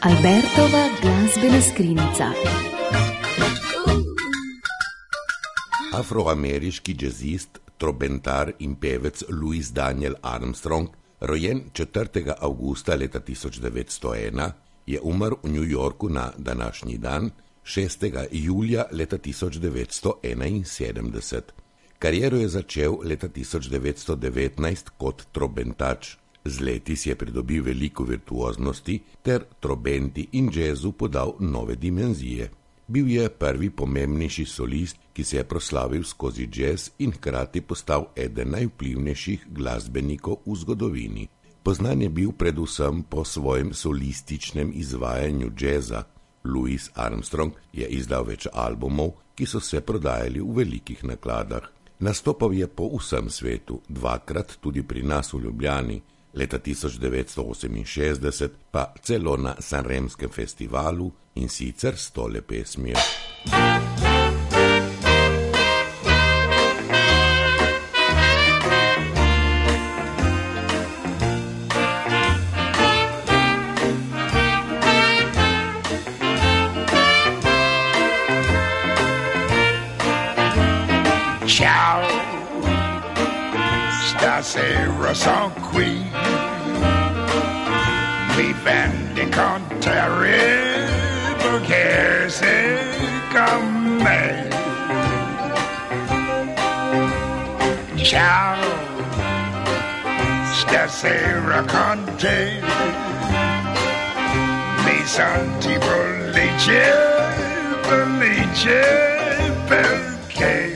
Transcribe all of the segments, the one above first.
Albertova glasbena skrinjica. Afroameriški džezist, trobentar in pevec Louis Daniel Armstrong, rojen 4. avgusta leta 1901, je umrl v New Yorku na današnji dan, 6. julija leta 1971. Kariero je začel leta 1919 kot trobentač. Z leti si je pridobil veliko virtuoznosti ter trobenti in džezu podal nove dimenzije. Bil je prvi pomembnejši solist, ki se je proslavil skozi džez in hkrati postal eden najvplivnejših glasbenikov v zgodovini. Poznan je bil predvsem po svojem solističnem izvajanju džeza. Louis Armstrong je izdal več albumov, ki so se prodajali v velikih nakladah. Nastopal je po vsem svetu, dvakrat tudi pri nas v Ljubljani, leta 1968 pa celo na Sanremskem festivalu in sicer s tole pesmijo. Ciao, stasera son qui, mi vendi con terrible che se con me. Ciao, stasera con te, mi senti felice, felice perché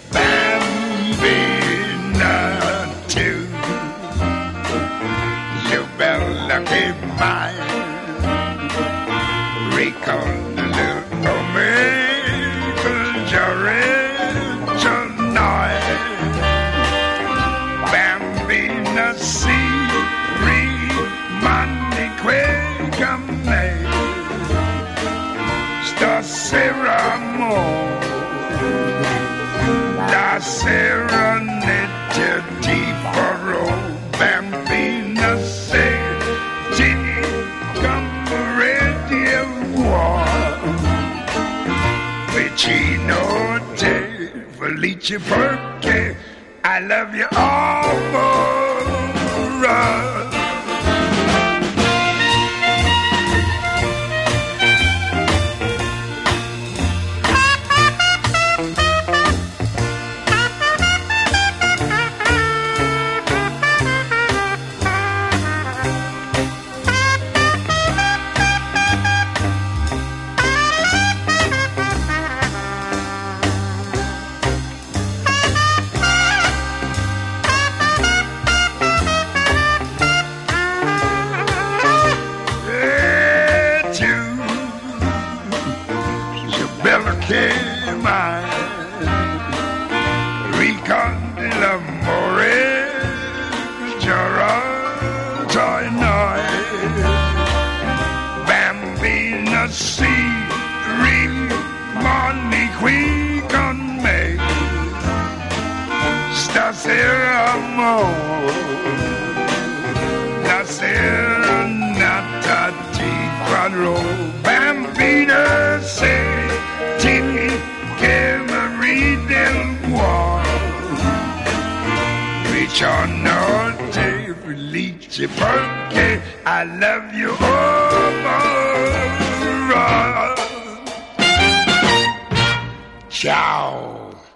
che mai ricordo me quel giorno noi bambina si rimani qui con me stasera amore la serenità ti farò bambina sei vicino te, felice perché I love you all more. Che mai ricordi l'amore giurato in noi bambina si rimani qui con me stasera amore la serenata ti farò bambina sei che mi del cuore vicino te felice perché I love you all. Ciao.